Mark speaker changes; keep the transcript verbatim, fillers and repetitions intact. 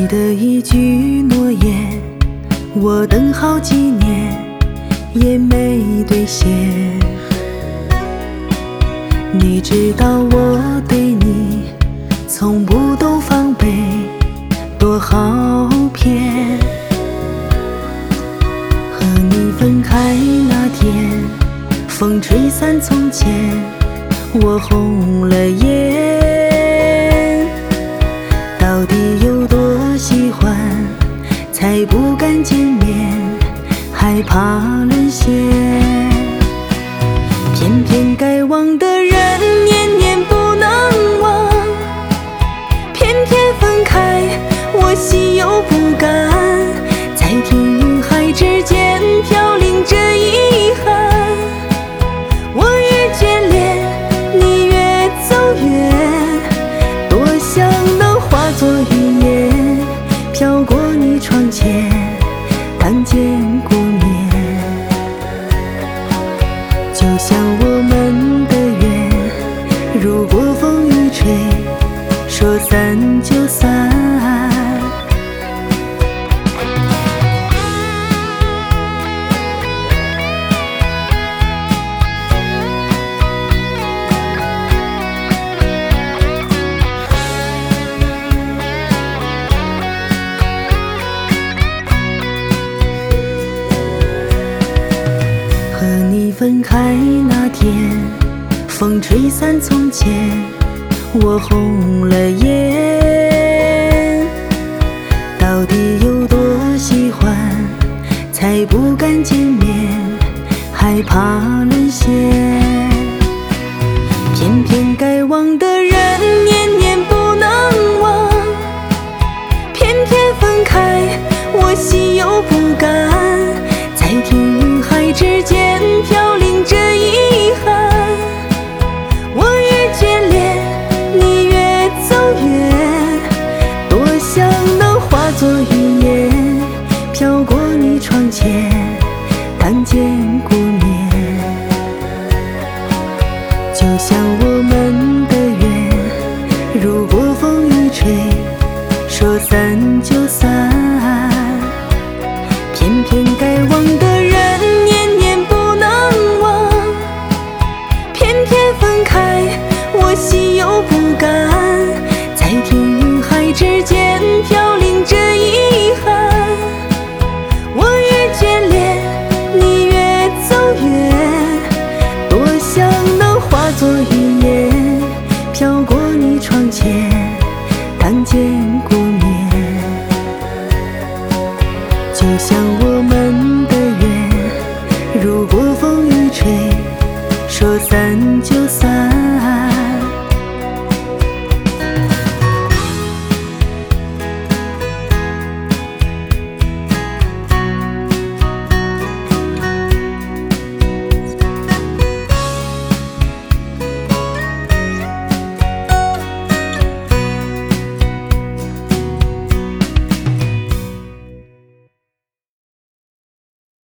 Speaker 1: 你的一句诺言，我等好几年也没兑现。你知道我对你从不懂防备，多好骗。和你分开那天，风吹散从前，我红了眼。到底有多喜欢，才不敢见面，害怕沦陷。偏偏该忘的人，念念不能忘。偏偏分开，我心有不甘。在天云海之间飘零着遗憾。我越眷恋，你越走远，多想能化作云烟，飘过你窗前，看见过面。就像我们的缘，如果风一吹，说散就散。和你分开那天，风吹散从前，我红了眼。到底有多喜欢，才不敢见面，害怕沦陷。偏偏该忘的人，念念不能忘。偏偏分开，我心有不甘。在天云海之间飘零着遗憾。我越眷恋，你越走远，多想能化作云烟，飘过你窗前，看见过面。就像我们的缘，如果风一吹，说散就散。偏偏该忘的人，念念不能忘。偏偏分开，我心有不甘。在天云海之间飘零着遗憾。我越眷恋，你越走远，多想能化作云烟，飘过你窗前，看见过面。就像我